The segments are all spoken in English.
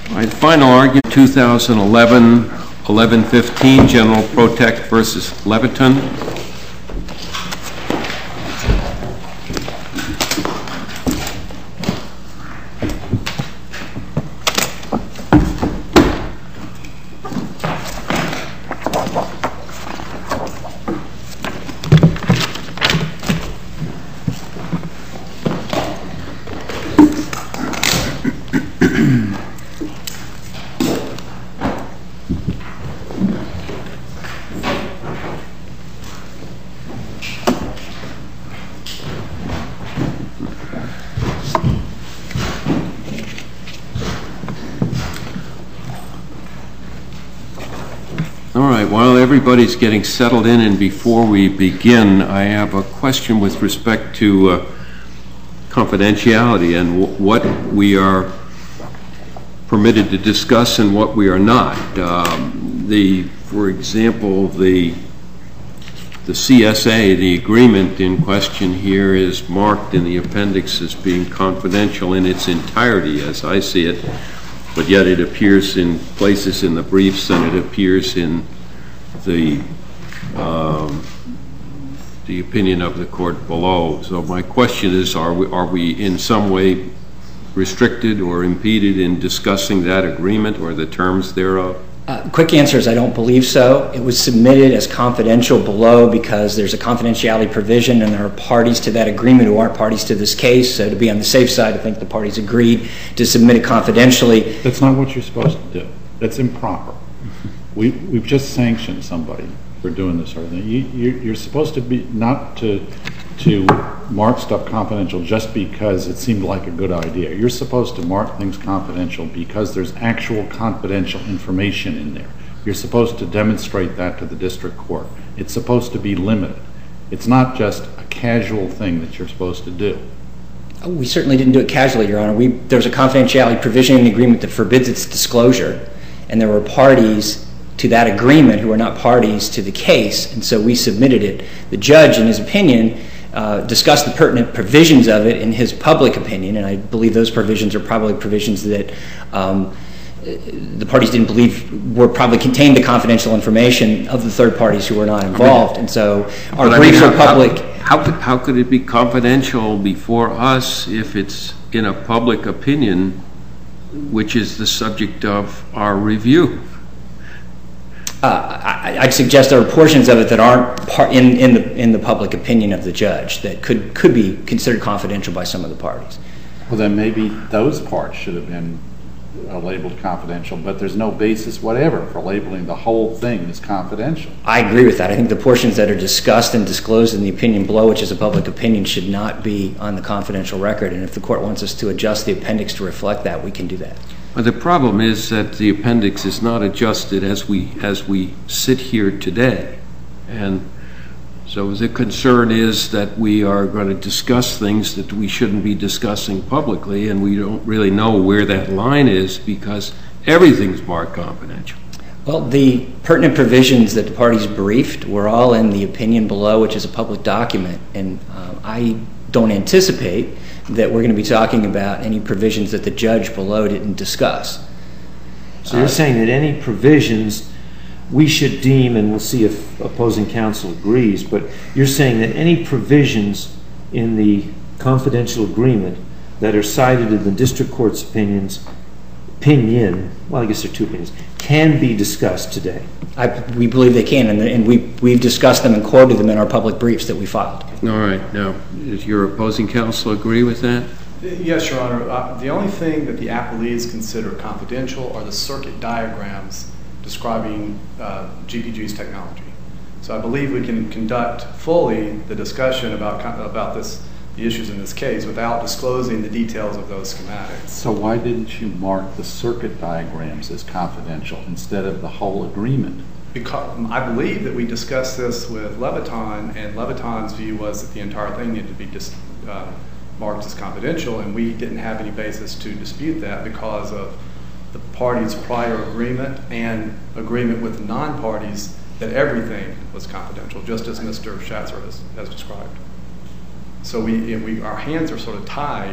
All right, final argument, 2011-1115, General Protect versus Leviton. While everybody's getting settled in, and before we begin, I have a question with respect to confidentiality and what we are permitted to discuss and what we are not. For example, the CSA, the agreement in question here, is marked in the appendix as being confidential in its entirety, as I see it, but yet it appears in places in the briefs and it appears in the opinion of the court below. So my question is, are we in some way restricted or impeded in discussing that agreement or the terms thereof? Quick answer is I don't believe so. It was submitted as confidential below because there's a confidentiality provision and there are parties to that agreement who aren't parties to this case. So to be on the safe side, I think the parties agreed to submit it confidentially. That's not what you're supposed to do. That's improper. We've just sanctioned somebody for doing this sort of thing. You're supposed to be not to mark stuff confidential just because it seemed like a good idea. You're supposed to mark things confidential because there's actual confidential information in there. You're supposed to demonstrate that to the district court. It's supposed to be limited. It's not just a casual thing that you're supposed to do. We certainly didn't do it casually, Your Honor. There's a confidentiality provision in the agreement that forbids its disclosure, and there were parties to that agreement who are not parties to the case, and so we submitted it. The judge, in his opinion, discussed the pertinent provisions of it in his public opinion, and I believe those provisions are probably provisions that the parties didn't believe were probably contained the confidential information of the third parties who were not involved, and so our briefs are public. How could it be confidential before us if it's in a public opinion, which is the subject of our review? I'd suggest there are portions of it that aren't in the public opinion of the judge that could be considered confidential by some of the parties. Well, then maybe those parts should have been labeled confidential, but there's no basis whatever for labeling the whole thing as confidential. I agree with that. I think the portions that are discussed and disclosed in the opinion below, which is a public opinion, should not be on the confidential record, and if the court wants us to adjust the appendix to reflect that, we can do that. Well, the problem is that the appendix is not adjusted as we sit here today, and so the concern is that we are going to discuss things that we shouldn't be discussing publicly, and we don't really know where that line is because everything's marked confidential. Well, the pertinent provisions that the parties briefed were all in the opinion below, which is a public document, and I don't anticipate that we're going to be talking about any provisions that the judge below didn't discuss. So you're saying that any provisions we should deem, and we'll see if opposing counsel agrees, but you're saying that any provisions in the confidential agreement that are cited in the district court's opinion, well, I guess there are two opinions, can be discussed today? We believe they can, and we've discussed them and quoted them in our public briefs that we filed. All right. Now, does your opposing counsel agree with that? Yes, Your Honor. The only thing that the appellees consider confidential are the circuit diagrams describing GPG's technology. So I believe we can conduct fully the discussion about the issues in this case without disclosing the details of those schematics. So why didn't you mark the circuit diagrams as confidential instead of the whole agreement? Because I believe that we discussed this with Leviton, and Leviton's view was that the entire thing needed to be marked as confidential, and we didn't have any basis to dispute that because of the parties' prior agreement and agreement with non-parties that everything was confidential, just as Mr. Schatzer has described. So our hands are sort of tied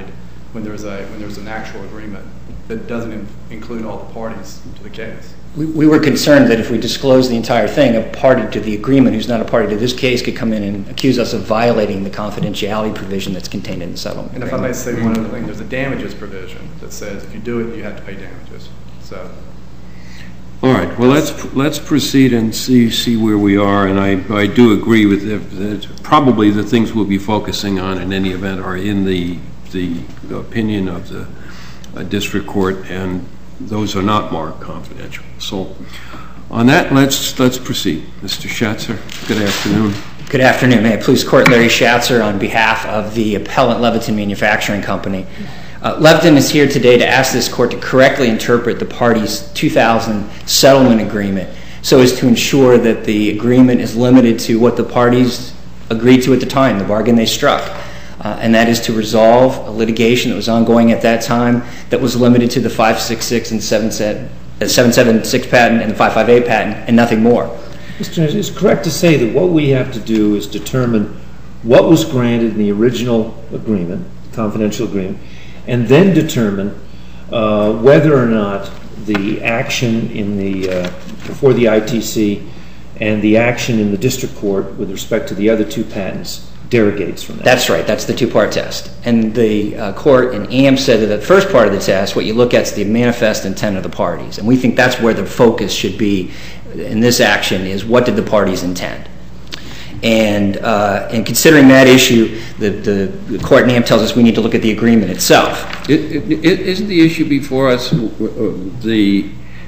when there's an actual agreement that doesn't include all the parties to the case. We were concerned that if we disclose the entire thing, a party to the agreement who's not a party to this case could come in and accuse us of violating the confidentiality provision that's contained in the settlement And agreement. if I may say one other thing, there's a damages provision that says if you do it, you have to pay damages. So, All right, well, let's proceed and see where we are, and I do agree with that probably the things we'll be focusing on in any event are in the opinion of the district court, and those are not marked confidential. So on that, let's proceed. Mr. Schatzer, good afternoon. Good afternoon. May I please court Larry Schatzer on behalf of the appellant Leviton Manufacturing Company. Leviton is here today to ask this court to correctly interpret the parties' 2000 settlement agreement so as to ensure that the agreement is limited to what the parties agreed to at the time, the bargain they struck, and that is to resolve a litigation that was ongoing at that time that was limited to the 566 and 776 patent and the 558 patent and nothing more. Mr. Jones, it's correct to say that what we have to do is determine what was granted in the original agreement, confidential agreement, and then determine whether or not the action in before the ITC and the action in the district court with respect to the other two patents derogates from that. That's right. That's the two-part test. And the court in AM said that the first part of the test, what you look at is the manifest intent of the parties. And we think that's where the focus should be in this action is what did the parties intend. And in considering that issue, the court in AM tells us we need to look at the agreement itself. Isn't the issue before us the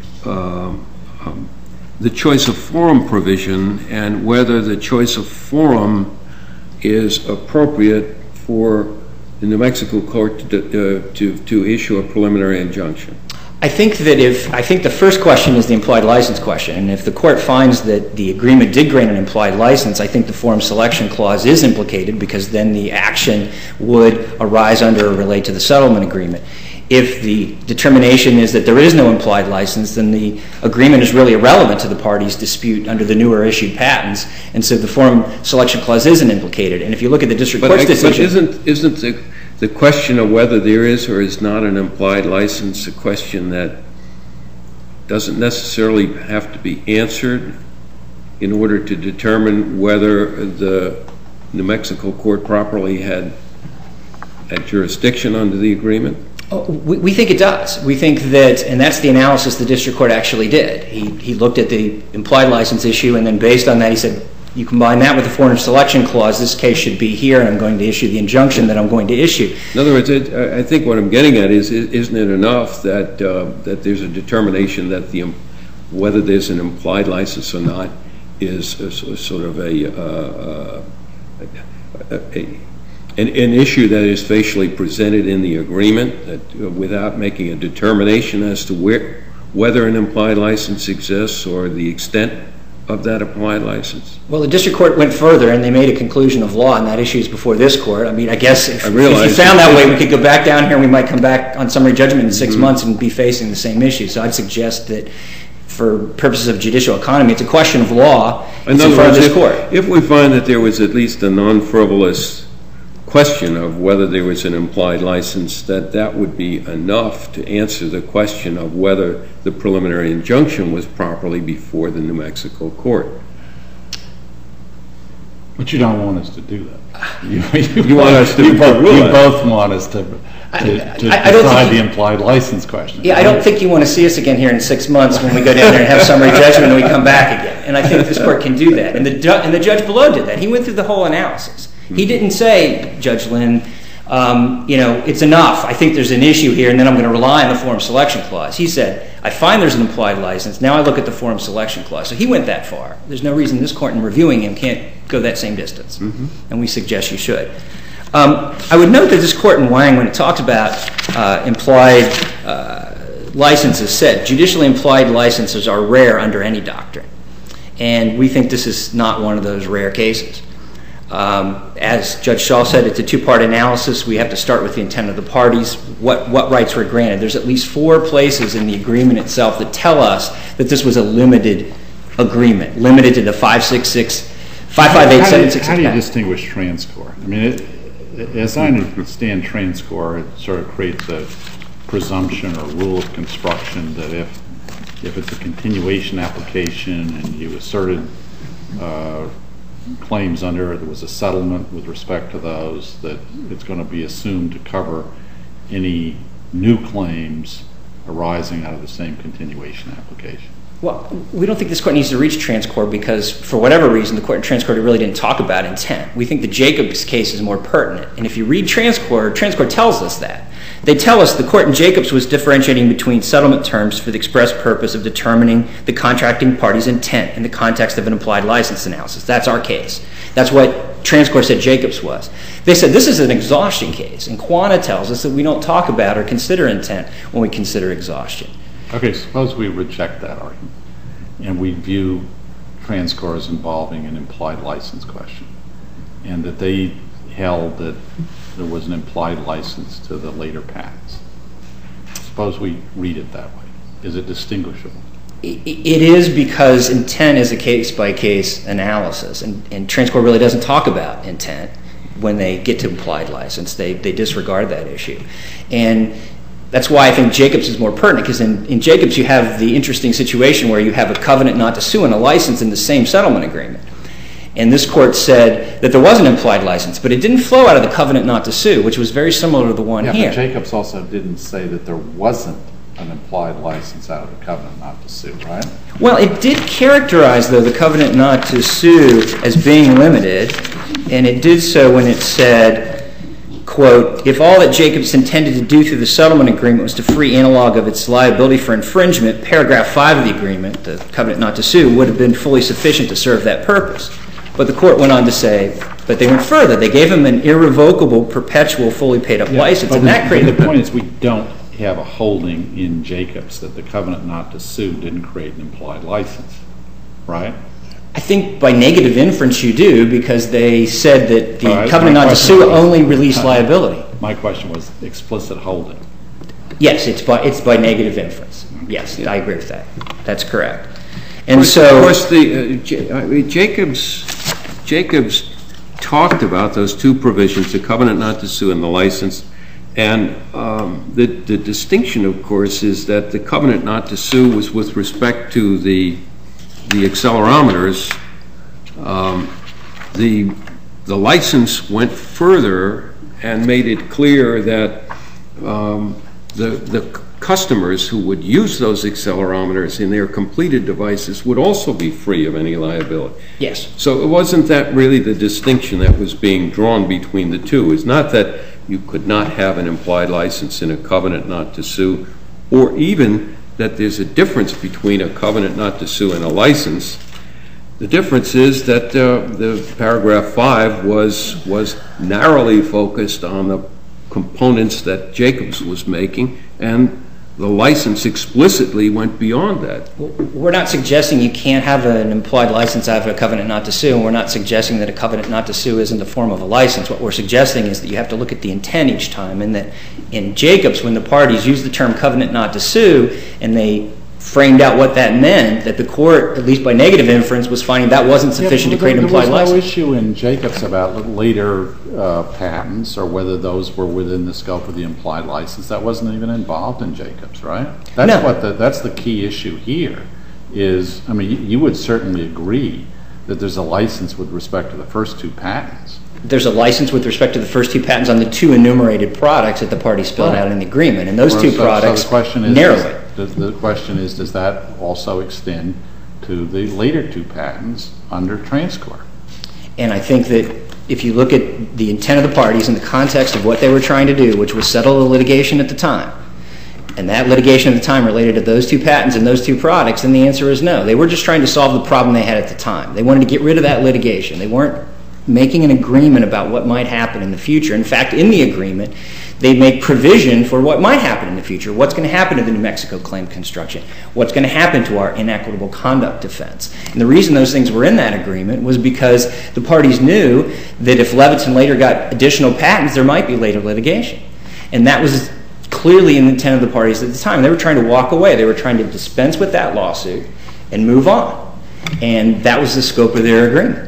choice of forum provision and whether the choice of forum is appropriate for the New Mexico court to issue a preliminary injunction? I think the first question is the implied license question, and if the court finds that the agreement did grant an implied license, I think the forum selection clause is implicated because then the action would arise under or relate to the settlement agreement. If the determination is that there is no implied license, then the agreement is really irrelevant to the parties' dispute under the newer issued patents, and so the forum selection clause isn't implicated. And if you look at the district court's decision... But isn't the question of whether there is or is not an implied license a question that doesn't necessarily have to be answered in order to determine whether the New Mexico court properly had jurisdiction under the agreement? We think it does. We think that, and that's the analysis the district court actually did. He looked at the implied license issue, and then based on that he said, you combine that with the forum selection clause, this case should be here, and I'm going to issue the injunction that I'm going to issue. In other words, I think what I'm getting at is, isn't it enough that there's a determination that whether there's an implied license or not is sort of an issue that is facially presented in the agreement without making a determination as to whether an implied license exists or the extent of that implied license? Well, the district court went further, and they made a conclusion of law, and that issue is before this court. I mean, I guess if you found that way, we could go back down here, and we might come back on summary judgment in 6 months and be facing the same issue. So I'd suggest that for purposes of judicial economy, it's a question of law. It's in front of this court. If we find that there was at least a non-frivolous question of whether there was an implied license, that would be enough to answer the question of whether the preliminary injunction was properly before the New Mexico court. But you don't want us to do that. You want us to you both want us to decide the implied license question. Yeah, I don't think you want to see us again here in 6 months when we go down there and have summary judgment and we come back again. And I think this court can do that. And the judge below did that. He went through the whole analysis. He didn't say, Judge Lynn, it's enough. I think there's an issue here, and then I'm going to rely on the forum selection clause. He said, I find there's an implied license. Now I look at the forum selection clause. So he went that far. There's no reason this court in reviewing him can't go that same distance. And we suggest you should. I would note that this court in Wang, when it talks about implied licenses, said judicially implied licenses are rare under any doctrine. And we think this is not one of those rare cases. As Judge Shaw said, it's a two-part analysis. We have to start with the intent of the parties, what rights were granted. There's at least 4 places in the agreement itself that tell us that this was a limited agreement, limited to the 558, 766. How do you distinguish TransCore? I mean, as I understand TransCore, it sort of creates a presumption or rule of construction that if it's a continuation application and you asserted claims under it, there was a settlement with respect to those, that it's going to be assumed to cover any new claims arising out of the same continuation application. Well, we don't think this court needs to reach TransCore because, for whatever reason, the court in TransCore really didn't talk about intent. We think the Jacobs case is more pertinent. And if you read TransCore tells us that. They tell us the court in Jacobs was differentiating between settlement terms for the express purpose of determining the contracting party's intent in the context of an implied license analysis. That's our case. That's what TransCore said Jacobs was. They said this is an exhaustion case, and Quanta tells us that we don't talk about or consider intent when we consider exhaustion. Okay, suppose we reject that argument and we view TransCore as involving an implied license question, and that they held that there was an implied license to the later patents. Suppose we read it that way. Is it distinguishable? It is, because intent is a case-by-case analysis, and TransCore really doesn't talk about intent when they get to implied license. They disregard that issue. And that's why I think Jacobs is more pertinent, because in Jacobs you have the interesting situation where you have a covenant not to sue and a license in the same settlement agreement. And this court said that there was an implied license, but it didn't flow out of the covenant not to sue, which was very similar to the one here. But Jacobs also didn't say that there wasn't an implied license out of the covenant not to sue, right? Well, it did characterize, though, the covenant not to sue as being limited, and it did so when it said, quote, if all that Jacobs intended to do through the settlement agreement was to free analog of its liability for infringement, paragraph 5 of the agreement, the covenant not to sue, would have been fully sufficient to serve that purpose. But the court went on to say, but they went further. They gave him an irrevocable, perpetual, fully paid-up license, and that created... But the point is we don't have a holding in Jacobs that the covenant not to sue didn't create an implied license, right? I think by negative inference you do, because they said that the covenant not to sue only released liability. My question was explicit holding. Yes, it's by negative inference. Yes, I agree with that. That's correct. And so, of course, Jacobs talked about those two provisions, the covenant not to sue and the license, and the distinction, of course, is that the covenant not to sue was with respect to the accelerometers. The license went further and made it clear that the customers who would use those accelerometers in their completed devices would also be free of any liability. yes. So it wasn't that really the distinction that was being drawn between the two. It's not that you could not have an implied license in a covenant not to sue, or even that there's a difference between a covenant not to sue and a license. The difference is that the paragraph 5 was narrowly focused on the components that Jacobs was making, and the license explicitly went beyond that. We're not suggesting you can't have an implied license out of a covenant not to sue, and we're not suggesting that a covenant not to sue isn't the form of a license. What we're suggesting is that you have to look at the intent each time, and that in Jacobs, when the parties used the term covenant not to sue, and they framed out what that meant, that the court, at least by negative inference, was finding that wasn't sufficient to create an implied license. There was no issue in Jacobs about later patents or whether those were within the scope of the implied license. That wasn't even involved in Jacobs, right? That's the key issue here. Is, I mean, you would certainly agree that there's a license with respect to the first two patents. There's a license with respect to the first two patents on the two enumerated products that the parties spelled out in the agreement, and those two products narrowly. The question is, does that also extend to the later two patents under TransCore? And I think that if you look at the intent of the parties in the context of what they were trying to do, which was settle the litigation at the time, and that litigation at the time related to those two patents and those two products, then the answer is no. They were just trying to solve the problem they had at the time. They wanted to get rid of that litigation. They weren't making an agreement about what might happen in the future. In fact, in the agreement, they make provision for what might happen in the future, what's going to happen to the New Mexico claim construction, what's going to happen to our inequitable conduct defense. And the reason those things were in that agreement was because the parties knew that if Leviton later got additional patents, there might be later litigation. And that was clearly in the intent of the parties at the time. They were trying to walk away. They were trying to dispense with that lawsuit and move on. And that was the scope of their agreement.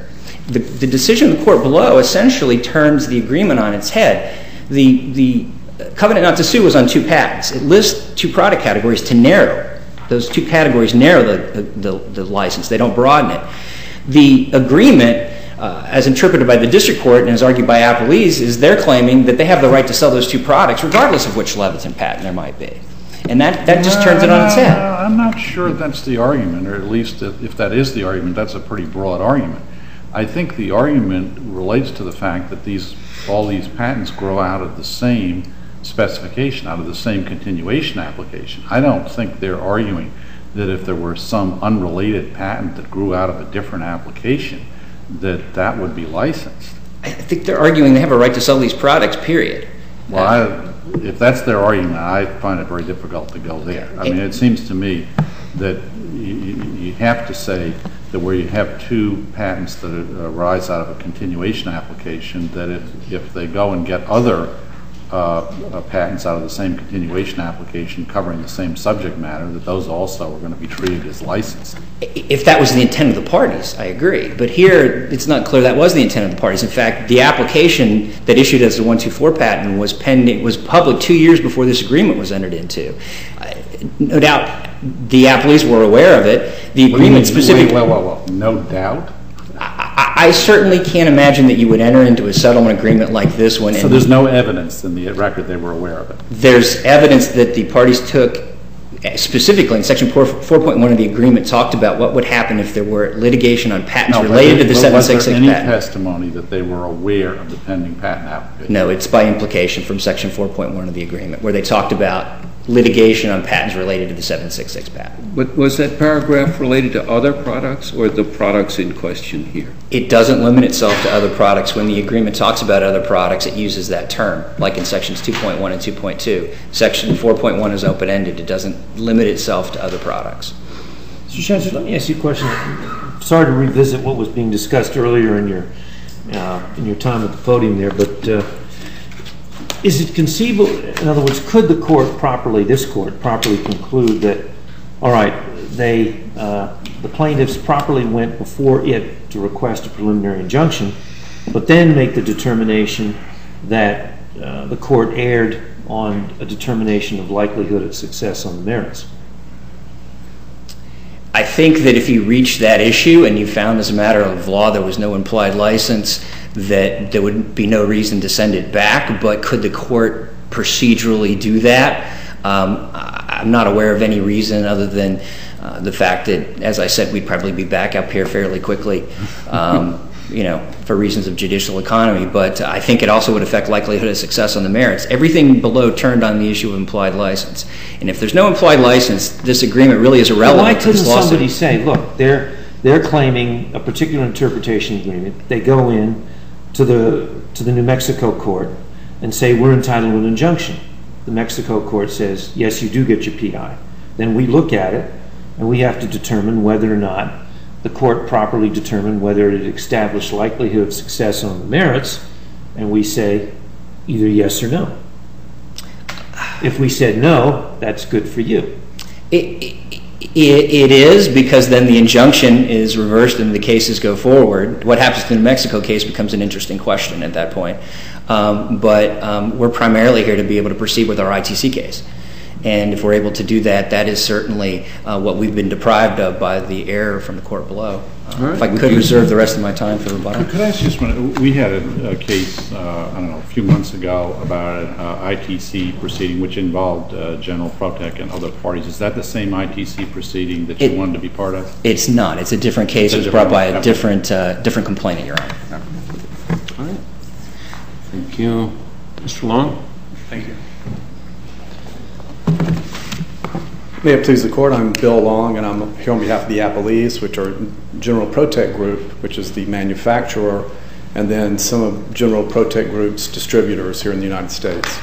the decision of the court below essentially turns the agreement on its head. The covenant not to sue was on 2 patents. It lists 2 product categories to narrow. Those 2 categories narrow the license. They don't broaden it. The agreement, as interpreted by the district court and as argued by Appleese, is they're claiming that they have the right to sell those 2 products regardless of which Leviton patent there might be. And that just turns it on its head. I'm not sure that's the argument, or at least if that is the argument, that's a pretty broad argument. I think the argument relates to the fact that all these patents grow out of the same specification, out of the same continuation application. I don't think they're arguing that if there were some unrelated patent that grew out of a different application, that would be licensed. I think they're arguing they have a right to sell these products, period. Well, if that's their argument, I find it very difficult to go there. I mean, it seems to me that you have to say that where you have 2 patents that arise out of a continuation application, that if they go and get other patents out of the same continuation application covering the same subject matter, that those also are going to be treated as licensed. If that was the intent of the parties, I agree. But here, it's not clear that was the intent of the parties. In fact, the application that issued as the 124 patent was public 2 years before this agreement was entered into. No doubt, the Appleese were aware of it. The agreement specifically... Well, no doubt? I certainly can't imagine that you would enter into a settlement agreement like this one. So there's no evidence in the record they were aware of it? There's evidence that the parties took, specifically in Section 4.1 of the agreement, talked about what would happen if there were litigation on patents related to the 766 patent. Was there any testimony that they were aware of the pending patent application? No, it's by implication from Section 4.1 of the agreement, where they talked about litigation on patents related to the 766 patent. But was that paragraph related to other products or the products in question here? It doesn't limit itself to other products. When the agreement talks about other products, it uses that term, like in Sections 2.1 and 2.2. Section 4.1 is open-ended. It doesn't limit itself to other products. Mr. Chancellor, let me ask you a question. Sorry to revisit what was being discussed earlier in your time at the podium there, but is it conceivable, in other words, could the court this court properly conclude that, all right, the plaintiffs properly went before it to request a preliminary injunction, but then make the determination that the court erred on a determination of likelihood of success on the merits? I think that if you reached that issue and you found as a matter of law there was no implied license, that there would be no reason to send it back. But could the court procedurally do that? I'm not aware of any reason other than the fact that, as I said, we'd probably be back up here fairly quickly, for reasons of judicial economy. But I think it also would affect likelihood of success on the merits. Everything below turned on the issue of implied license. And if there's no implied license, this agreement really is irrelevant to this lawsuit. Why couldn't somebody say, look, they're claiming a particular interpretation agreement. They go in to the New Mexico court and say, we're entitled to an injunction. The Mexico court says, yes, you do get your PI. Then we look at it, and we have to determine whether or not the court properly determined whether it established likelihood of success on the merits, and we say either yes or no. If we said no, that's good for you. It is, because then the injunction is reversed and the cases go forward. What happens to the New Mexico case becomes an interesting question at that point. But we're primarily here to be able to proceed with our ITC case. And if we're able to do that, that is certainly what we've been deprived of by the error from the court below. If I could reserve the rest of my time for rebuttal. Could I ask you just one? We had a case, a few months ago about an ITC proceeding which involved General Protec and other parties. Is that the same ITC proceeding that you wanted to be part of? It's not. It's a different case. It was brought by a different complainant, Your Honor. All right. Thank you. Mr. Long? Thank you. May it please the Court, I'm Bill Long, and I'm here on behalf of the Appleese, which are General Protec Group, which is the manufacturer, and then some of General Protec Group's distributors here in the United States.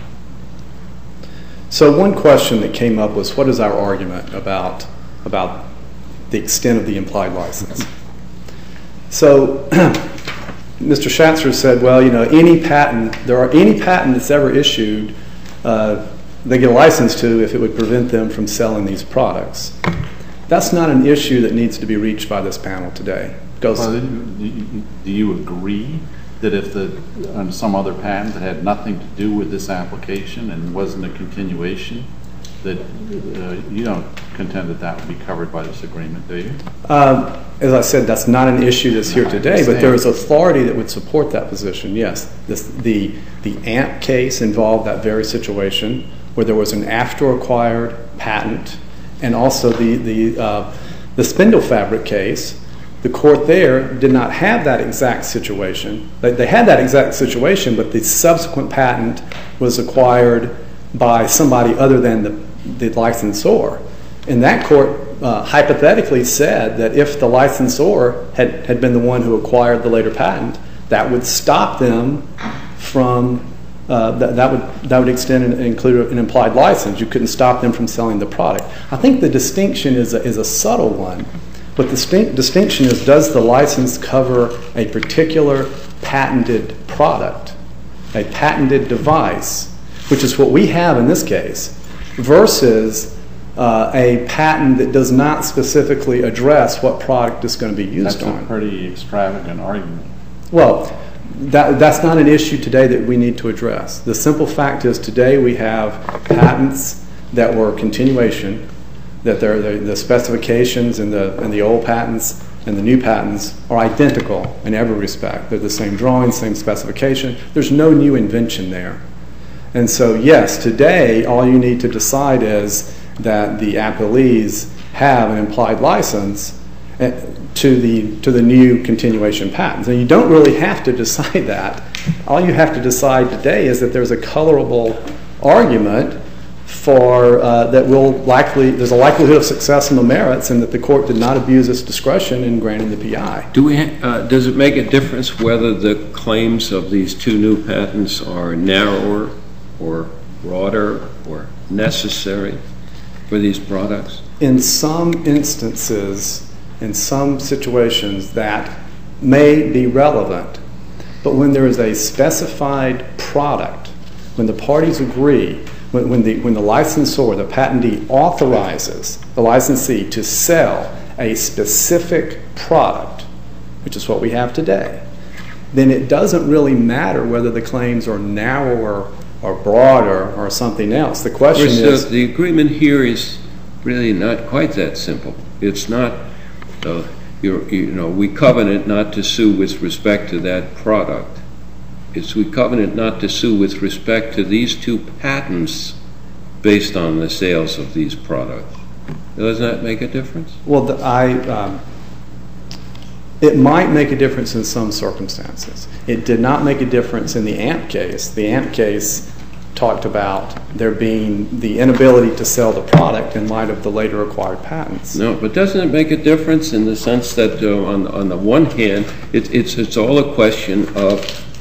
So one question that came up was, what is our argument about the extent of the implied license? So Mr. Schatzer said, well, any patent that's ever issued, they get a license to if it would prevent them from selling these products. That's not an issue that needs to be reached by this panel today. goes. Well, do you agree that if on some other patent that had nothing to do with this application and wasn't a continuation, that you don't contend that that would be covered by this agreement, do you? As I said, that's not an issue that's here today, but there is authority that would support that position, yes. The AMP case involved that very situation where there was an after-acquired patent, and also the spindle fabric case. The court there did not have that exact situation. They had that exact situation, but the subsequent patent was acquired by somebody other than the licensor. And that court hypothetically said that if the licensor had been the one who acquired the later patent, that would stop them from, that would extend and include an implied license. You couldn't stop them from selling the product. I think the distinction is a subtle one. But the distinction is, does the license cover a particular patented product, a patented device, which is what we have in this case, versus a patent that does not specifically address what product is going to be used on. That's a pretty extravagant argument. Well, that's not an issue today that we need to address. The simple fact is today we have patents that were continuation, that the specifications in the old patents and the new patents are identical in every respect. They're the same drawing, same specification. There's no new invention there. And so, yes, today all you need to decide is that the appellees have an implied license to the new continuation patents. And you don't really have to decide that. All you have to decide today is that there's a colorable argument for there's a likelihood of success in the merits, and that the court did not abuse its discretion in granting the PI. Does it make a difference whether the claims of these two new patents are narrower or broader or necessary for these products? In some instances, in some situations, that may be relevant. But when there is a specified product, when the parties agree, when the licensor, the patentee, authorizes the licensee to sell a specific product, which is what we have today, then it doesn't really matter whether the claims are narrower or broader or something else. The question is... The agreement here is really not quite that simple. It's not, we covenant not to sue with respect to that product. We covenant not to sue with respect to these two patents based on the sales of these products. Does that make a difference? Well, it might make a difference in some circumstances. It did not make a difference in the AMP case. The AMP case talked about there being the inability to sell the product in light of the later acquired patents. No, but doesn't it make a difference in the sense that on the one hand, it's all a question of,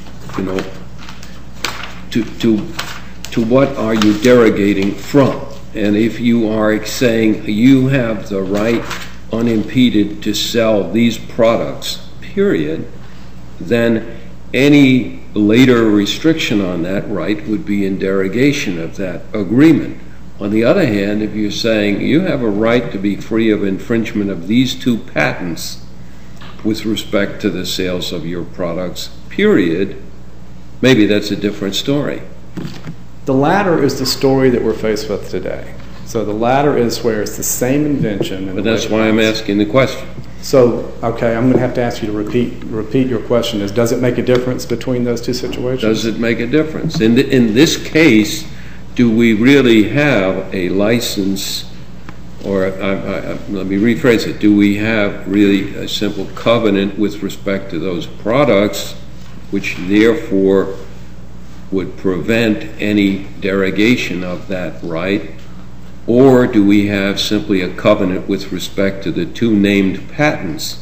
to what are you derogating from? And if you are saying you have the right unimpeded to sell these products, period, then any later restriction on that right would be in derogation of that agreement. On the other hand, if you're saying you have a right to be free of infringement of these two patents with respect to the sales of your products, period, maybe that's a different story. The latter is the story that we're faced with today. So the latter is where it's the same invention. But that's why I'm asking the question. So, okay, I'm going to have to ask you to repeat your question. Does it make a difference between those two situations? Does it make a difference? In this case, do we really have a license, or let me rephrase it, do we have really a simple covenant with respect to those products, which therefore would prevent any derogation of that right? Or do we have simply a covenant with respect to the two named patents,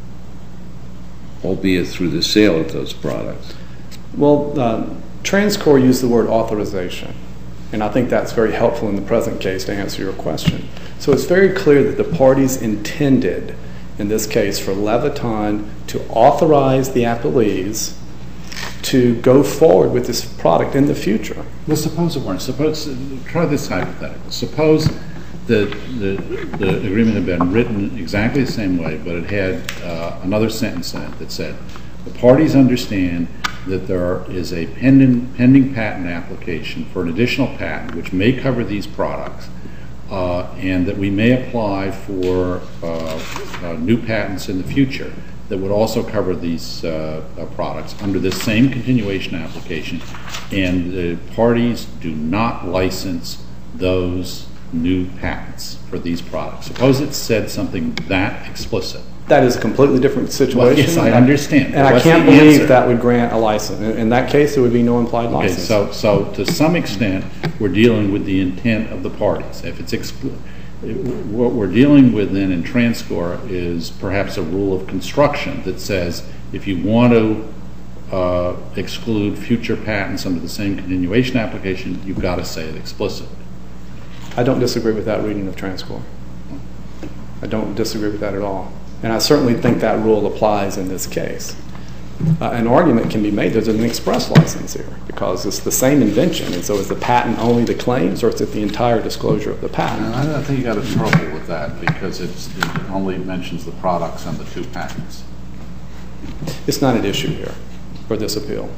albeit through the sale of those products? Well, TransCore used the word authorization, and I think that's very helpful in the present case to answer your question. So it's very clear that the parties intended, in this case for Leviton, to authorize the appellees to go forward with this product in the future. Well, suppose it weren't. Try this hypothetical. Suppose the agreement had been written exactly the same way, but it had another sentence in it that said, the parties understand that there is a pending patent application for an additional patent which may cover these products, and that we may apply for new patents in the future that would also cover these products under this same continuation application, and the parties do not license those new patents for these products. Suppose it said something that explicit. That is a completely different situation. Well, yes, I understand. And I can't believe that would grant a license. In that case, there would be no implied license. Okay, so to some extent, we're dealing with the intent of the parties. If it's what we're dealing with then in TransCore is perhaps a rule of construction that says if you want to exclude future patents under the same continuation application, you've got to say it explicitly. I don't disagree with that reading of TransCore. I don't disagree with that at all. And I certainly think that rule applies in this case. An argument can be made there's an express license here because it's the same invention, and so is the patent only the claims or is it the entire disclosure of the patent? I don't think you got a trouble with that because it only mentions the products and the two patents. It's not an issue here for this appeal.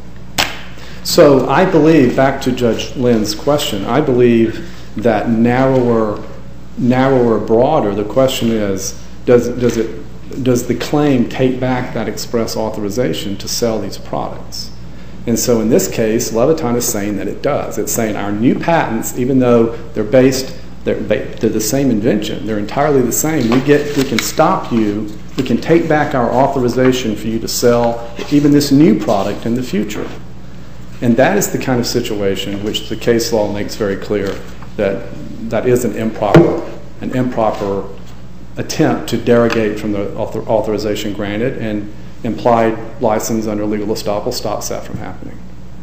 So I believe, back to Judge Lynn's question, I believe that narrower, broader, the question is, does the claim take back that express authorization to sell these products? And so in this case, Leviton is saying that it does. It's saying our new patents, even though they're the same invention, they're entirely the same, we can stop you, we can take back our authorization for you to sell even this new product in the future. And that is the kind of situation which the case law makes very clear that is an improper attempt to derogate from the authorization granted, and implied license under legal estoppel stops that from happening.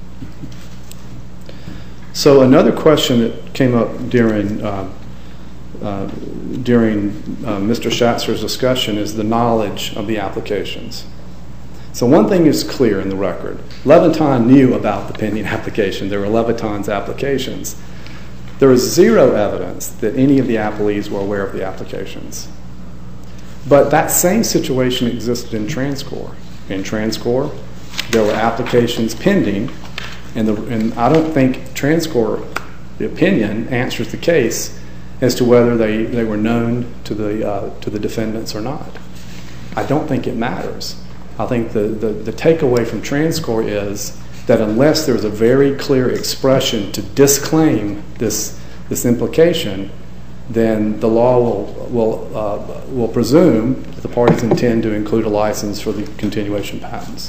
So another question that came up during Mr. Schatzer's discussion is the knowledge of the applications. So one thing is clear in the record. Leviton knew about the pending application. There were Leviton's applications. There is zero evidence that any of the appellees were aware of the applications. But that same situation existed in TransCore. In TransCore, there were applications pending, and I don't think TransCore, the opinion, answers the case as to whether they were known to the defendants or not. I don't think it matters. I think the takeaway from TransCore is that unless there's a very clear expression to disclaim this implication, then the law will presume that the parties intend to include a license for the continuation patents.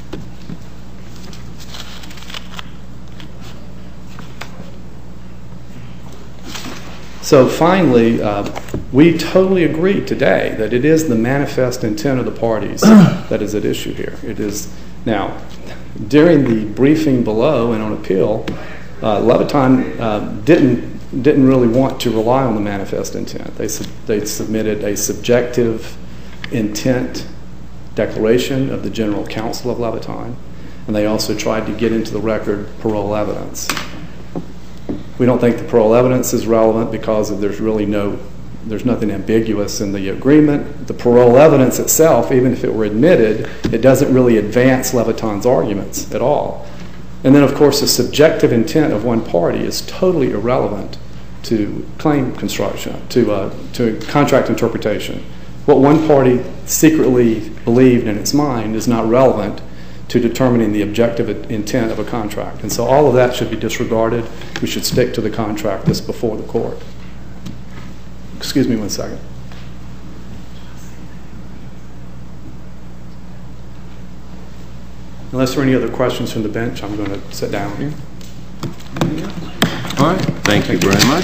So finally, we totally agree today that it is the manifest intent of the parties that is at issue here. It is now, during the briefing below and on appeal, Leviton didn't really want to rely on the manifest intent. They submitted a subjective intent declaration of the General Counsel of Leviton, and they also tried to get into the record parole evidence. We don't think the parole evidence is relevant because there's nothing ambiguous in the agreement. The parole evidence itself, even if it were admitted, it doesn't really advance Leviton's arguments at all. And then, of course, the subjective intent of one party is totally irrelevant to claim construction, to contract interpretation. What one party secretly believed in its mind is not relevant to determining the objective intent of a contract. And so all of that should be disregarded. We should stick to the contract that's before the court. Excuse me one second. Unless there are any other questions from the bench, I'm going to sit down here. All right. Thank you very much.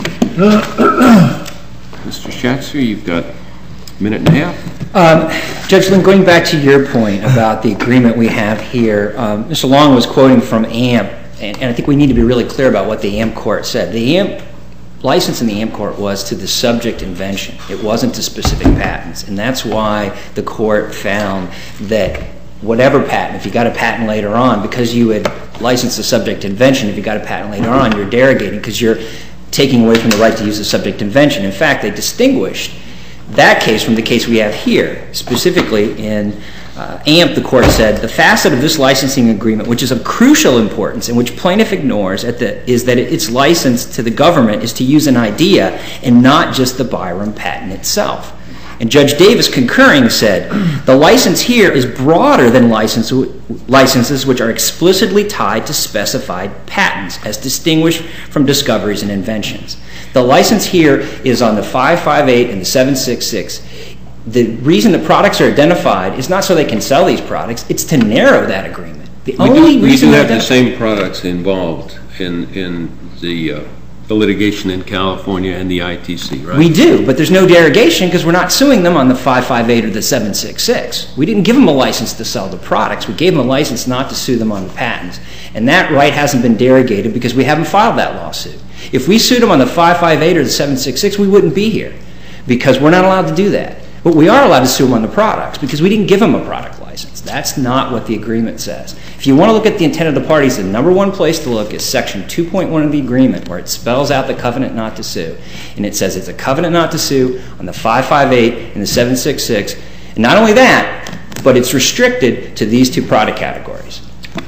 Mr. Schatzer, you've got a minute and a half. Judge Lynn, going back to your point about the agreement we have here, Mr. Long was quoting from AMP, and I think we need to be really clear about what the AMP court said. The AMP license in the AMP court was to the subject invention. It wasn't to specific patents, and that's why the court found that whatever patent, if you got a patent later on, because you had licensed the subject invention, if you got a patent later on, you're derogating because you're taking away from the right to use the subject invention. In fact, they distinguished that case from the case we have here. Specifically, in AMP, the court said, the facet of this licensing agreement, which is of crucial importance and which plaintiff ignores, is that its license to the government is to use an idea and not just the Byram patent itself. And Judge Davis, concurring, said, the license here is broader than licenses which are explicitly tied to specified patents, as distinguished from discoveries and inventions. The license here is on the 558 and the 766. The reason the products are identified is not so they can sell these products, it's to narrow that agreement. We do have the same products involved in the litigation in California and the ITC, right? We do, but there's no derogation because we're not suing them on the 558 or the 766. We didn't give them a license to sell the products. We gave them a license not to sue them on the patents. And that right hasn't been derogated because we haven't filed that lawsuit. If we sued them on the 558 or the 766, we wouldn't be here because we're not allowed to do that. But we are allowed to sue them on the products because we didn't give them a product license. That's not what the agreement says. If you want to look at the intent of the parties, the number one place to look is Section 2.1 of the agreement, where it spells out the covenant not to sue. And it says it's a covenant not to sue on the 558 and the 766. And not only that, but it's restricted to these two product categories.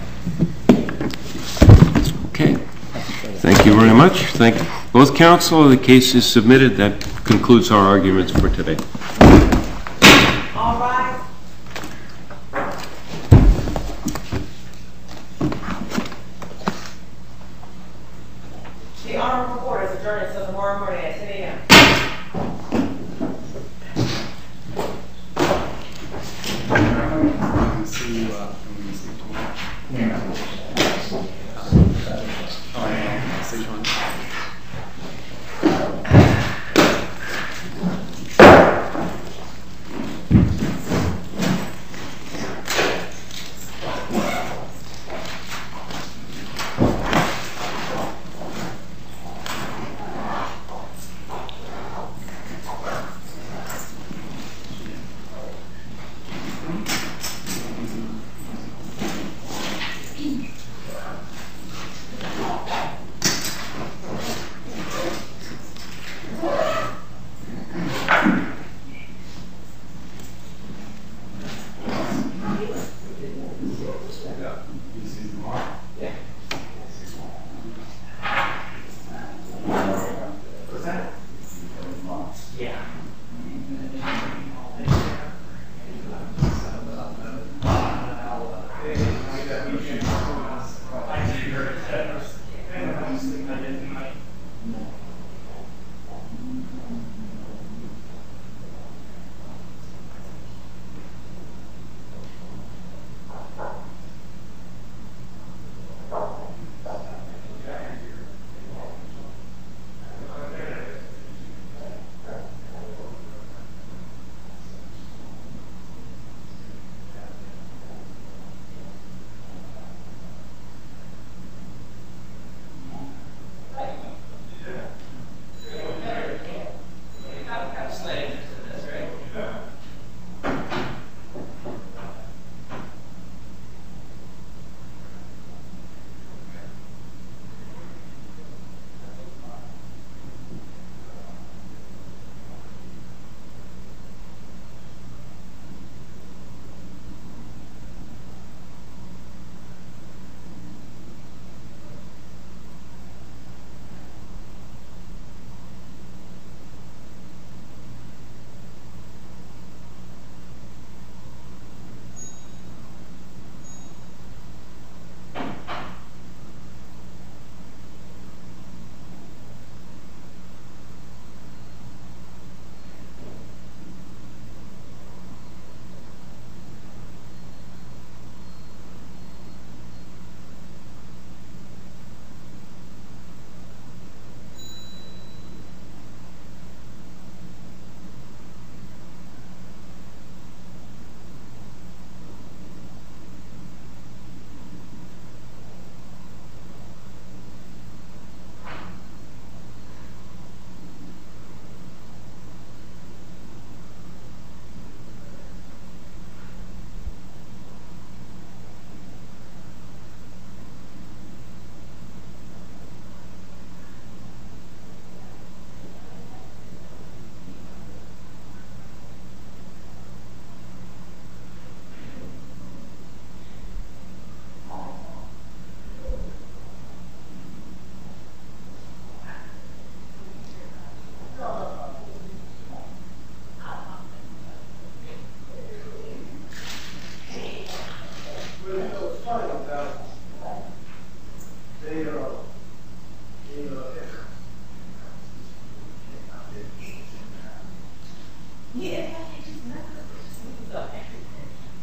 Okay. Thank you very much. Thank both counsel. The case is submitted. That concludes our arguments for today. All rise. The Honorable Court is adjourned until tomorrow morning at 10 a.m. See you tomorrow. See you on.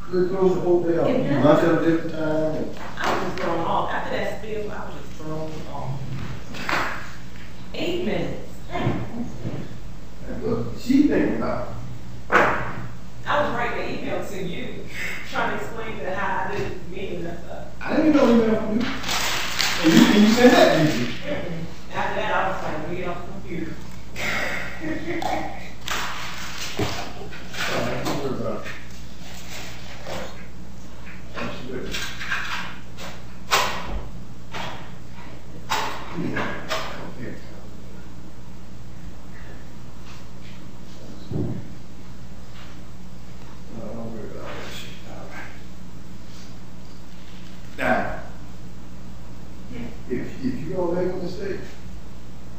They closed the whole day off. Yeah. Lunch at a different time. I was just thrown off. After that spill, I was just thrown off. 8 minutes. And look, she thinking about it. I was writing an email to you, trying to explain to how I didn't mean that stuff. I didn't get no email from you. And you said that, didn't you? After that, I was like, get off the computer. All right, don't worry about it. That's good. Yeah. Okay. No, don't worry about that shit. All right. Now, if you gonna make a mistake,